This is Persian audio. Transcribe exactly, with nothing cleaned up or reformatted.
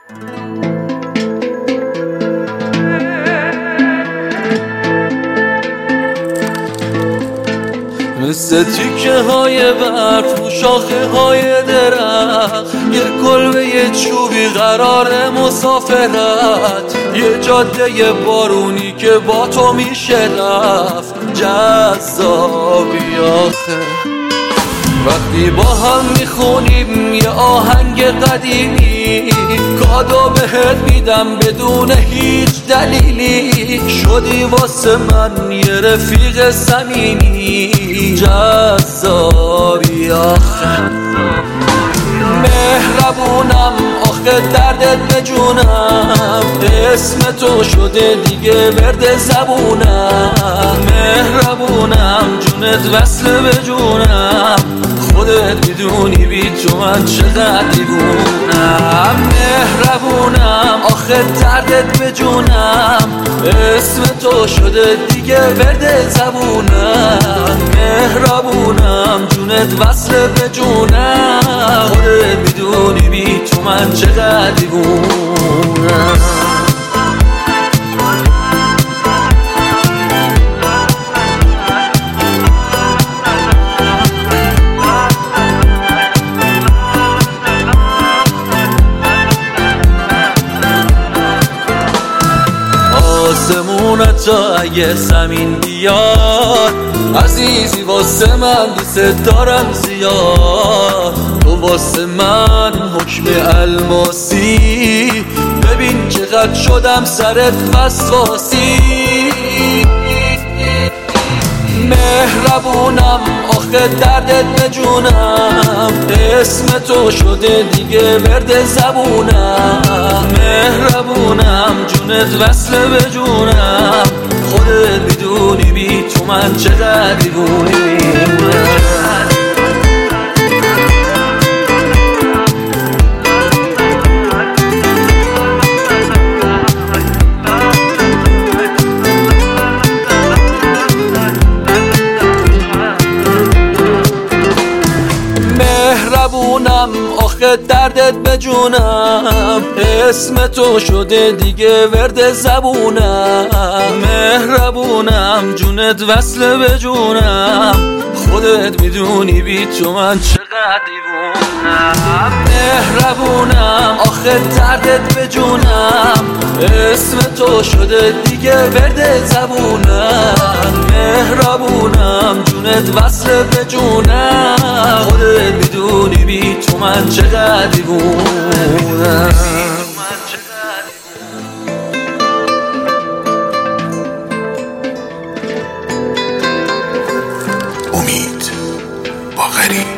مثل تیکه های برف رو شاخه های درخت، یه کلبه یه چوبی قرار مسافرت، یه جاده بارونی که با تو میشه رفت. جذابی آخه وقتی با هم میخونیم یه آهنگ قدیمی، کادو بهت میدم بدون هیچ دلیلی، شدی واسه من یه رفیق صمیمی. جذابی آخه مهربونم، آخه دردت به جونم، اسم تو شده دیگه ورد زبونم. مهربونم جونت وصل به جونم، خودت میدونی بی تو من چقدر دیوونم. مهربونم آخه دردت به جونم، اسم تو شده دیگه ورد زبونم. مهربونم جونت وصل به جونم، خودت میدونی بی تو من چقدر دیوونم. آسمونت تا اگه زمین بیاد، عزیزی واسه من دوست دارم زیاد. تو واسه من حکم الماسی، ببین چقدر شدم سرت وسواسی. مهربونم آخه دردت به جونم، اسم تو شده دیگه ورد زبونم. مهربونم جونت وصل به جونم، خودت میدونی بی تو من چقدر دیوونی. مهربونم آخه دردت به جونم، اسم تو شده دیگه ورد زبونم. مهربونم جونت وصل به جونم، خودت میدونی بی تو من چقدر دیوونم. مهربونم آخه دردت به جونم، اسم تو شده دیگه ورد زبونم. مهربونم جونت وصل به جونم، خودت میدونی بی تو من چقدر دیوونم. امید باقری.